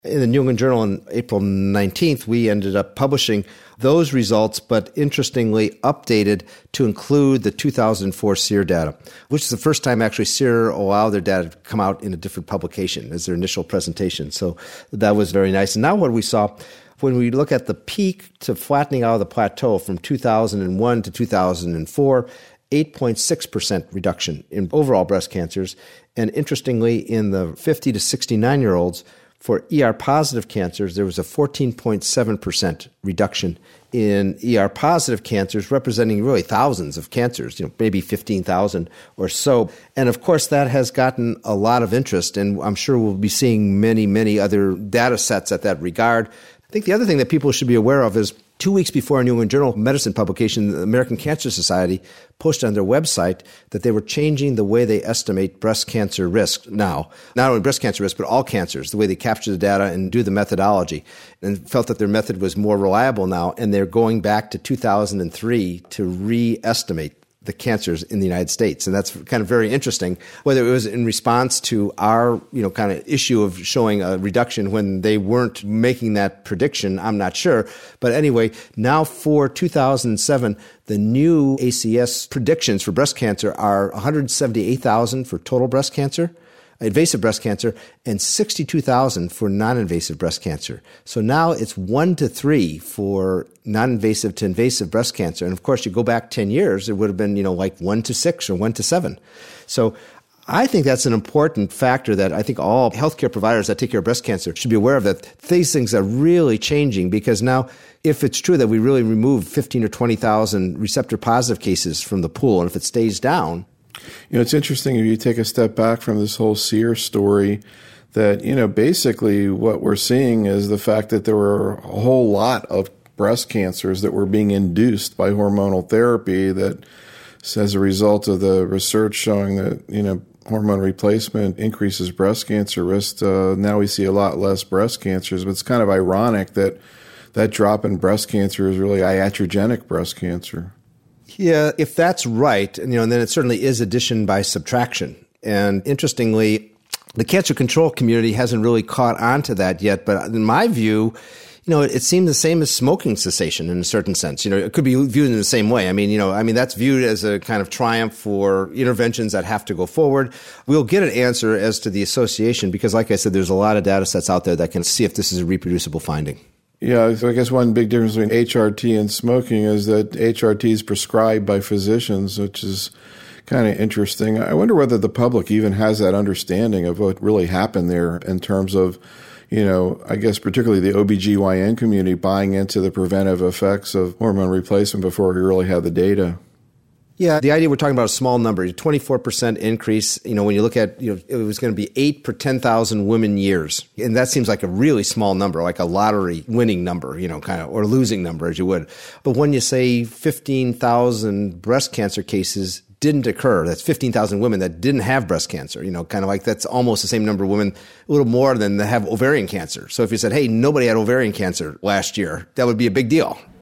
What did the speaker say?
In the New England Journal on April 19th, we ended up publishing those results, but interestingly updated to include the 2004 SEER data, which is the first time actually SEER allowed their data to come out in a different publication as their initial presentation. So that was very nice. And now what we saw, when we look at the peak to flattening out of the plateau from 2001 to 2004, 8.6% reduction in overall breast cancers. And interestingly, in the 50 to 69-year-olds, for ER-positive cancers, there was a 14.7% reduction in ER-positive cancers, representing really thousands of cancers, maybe 15,000 or so. And of course, that has gotten a lot of interest, and I'm sure we'll be seeing many, many other data sets at that regard. I think the other thing that people should be aware of is 2 weeks before a New England Journal of Medicine publication, the American Cancer Society posted on their website that they were changing the way they estimate breast cancer risk now. Not only breast cancer risk, but all cancers, the way they capture the data and do the methodology, and felt that their method was more reliable now. And they're going back to 2003 to re-estimate the cancers in the United States. And that's kind of very interesting. Whether it was in response to our, kind of issue of showing a reduction when they weren't making that prediction, I'm not sure. But anyway, now for 2007, the new ACS predictions for breast cancer are 178,000 for total breast cancer, invasive breast cancer, and 62,000 for non-invasive breast cancer. So now it's 1 to 3 for non-invasive to invasive breast cancer. And of course, you go back 10 years, it would have been, like 1 to 6 or 1 to 7. So I think that's an important factor that I think all healthcare providers that take care of breast cancer should be aware of, that these things are really changing, because now if it's true that we really remove 15 or 20,000 receptor positive cases from the pool, and if it stays down, it's interesting if you take a step back from this whole SEER story that, basically what we're seeing is the fact that there were a whole lot of breast cancers that were being induced by hormonal therapy, that as a result of the research showing that, hormone replacement increases breast cancer risk. Now we see a lot less breast cancers, but it's kind of ironic that that drop in breast cancer is really iatrogenic breast cancer. Yeah, if that's right, and then it certainly is addition by subtraction. And interestingly, the cancer control community hasn't really caught on to that yet. But in my view, it seemed the same as smoking cessation in a certain sense. It could be viewed in the same way. I mean, that's viewed as a kind of triumph for interventions that have to go forward. We'll get an answer as to the association because, like I said, there's a lot of data sets out there that can see if this is a reproducible finding. Yeah, so I guess one big difference between HRT and smoking is that HRT is prescribed by physicians, which is kind of interesting. I wonder whether the public even has that understanding of what really happened there in terms of, I guess particularly the OBGYN community buying into the preventive effects of hormone replacement before we really have the data. Yeah, the idea we're talking about a small number, a 24% increase, when you look at, it was going to be 8 per 10,000 women years. And that seems like a really small number, like a lottery winning number, or losing number as you would. But when you say 15,000 breast cancer cases didn't occur, that's 15,000 women that didn't have breast cancer, kind of like that's almost the same number of women, a little more than that have ovarian cancer. So if you said, hey, nobody had ovarian cancer last year, that would be a big deal.